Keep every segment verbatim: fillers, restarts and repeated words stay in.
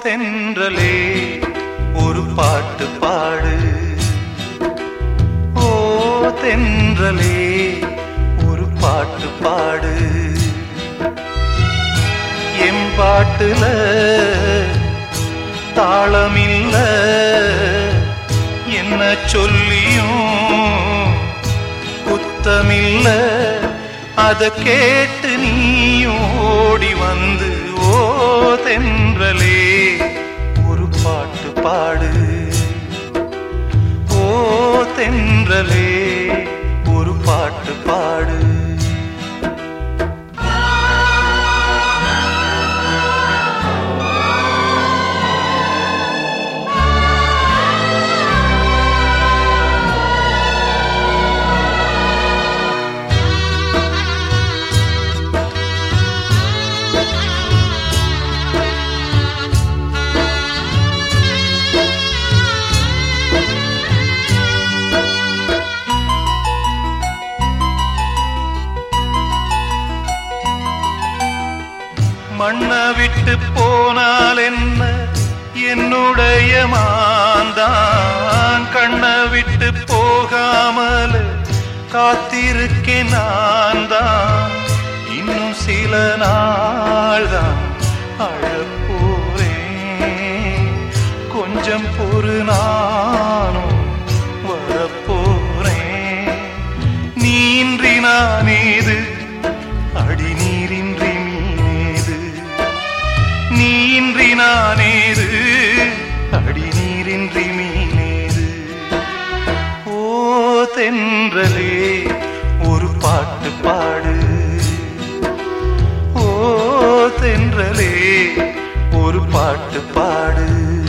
தென்றலே ஒரு பாட்டு பாடு, ஓ தென்றலே ஒரு பாட்டு பாடு. எம் பாட்டுல தாளமில்ல, என்ன சொல்லியும் குத்தமில்ல. அத கேட்டு நீயும் ஓடி வந்து, ஓ தென்றலே ஒரு பாட்டு பாடு, ஓ தென்றலே ஒரு பாட்டு பாடு. மண்ண விட்டு போனால் என்ன என்னுடைய மாந்தான், கண்ண விட்டு போகாமல் காத்திருக்கேன் நான் தான். இன்னும் சில நாள் தான் அழப்போறேன், கொஞ்சம் பொறு நானும் வரப்போறேன். நீன்றி நானேது அடி நீரின்றி நீன்றி நானேது அடி நீரின்றி மீனேது. ஓ தென்றலே ஒரு பாட்டு பாடு, ஓ தென்றலே ஒரு பாட்டு பாடு.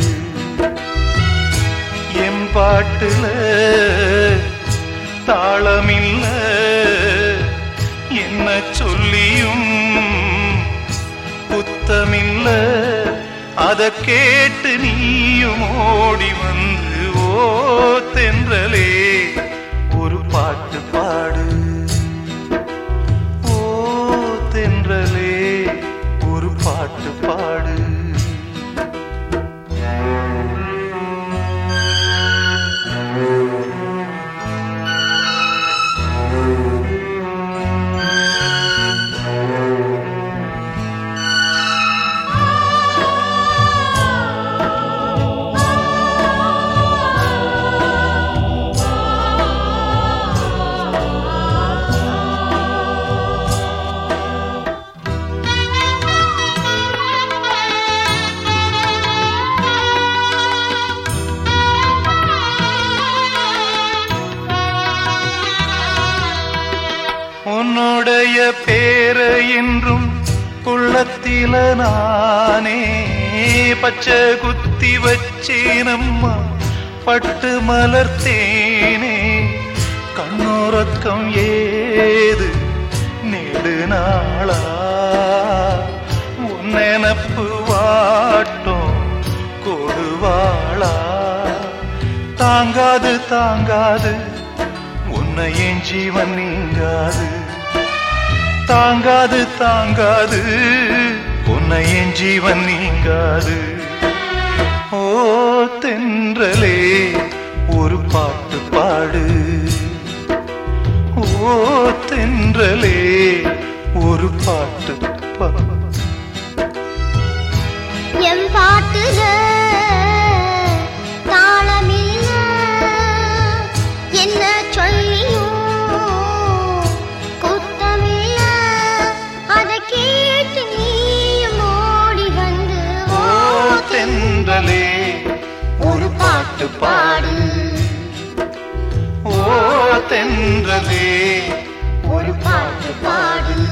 எம் பாட்டுல தாளமில்ல, என்ன சொல்லியும் குத்தமில்ல. அத கேட்டு நீயும் ஓடி வந்து, ஓ தென்றலே ஒரு பாட்டு பாடு, ஓ தென்றலே ஒரு பாட்டு பாடு. உன்னுடைய பேர என்றும் உள்ளத்தில நானே பச்சை குத்தி வச்சேனம்மா, பட்டு மலர்த்தேனே. கண்ணோரக்கம் ஏது நெடு நாளா, உன் நினப்பு வாட்டும் கொடுவாளா. தாங்காது தாங்காது உன்னை என் ஜீவன் நீங்காது, தாங்காது தாங்காது உன்னை என் ஜீவன் நீங்காது. ஓ தென்றலே ஒரு பாட்டு பாடு, ஓ தென்றலே ஒரு பாட்டு பாடு. என் பாட்டுல தாளமில்ல, என்ன சொல்லியும் குத்தமில்ல. அத கேட்டு நீயும் ஓடி வந்து, ஓ தென்றலே ஒரு பாட்டு பாடு, ஓ தென்றலே ஒரு பாட்டு பாடு.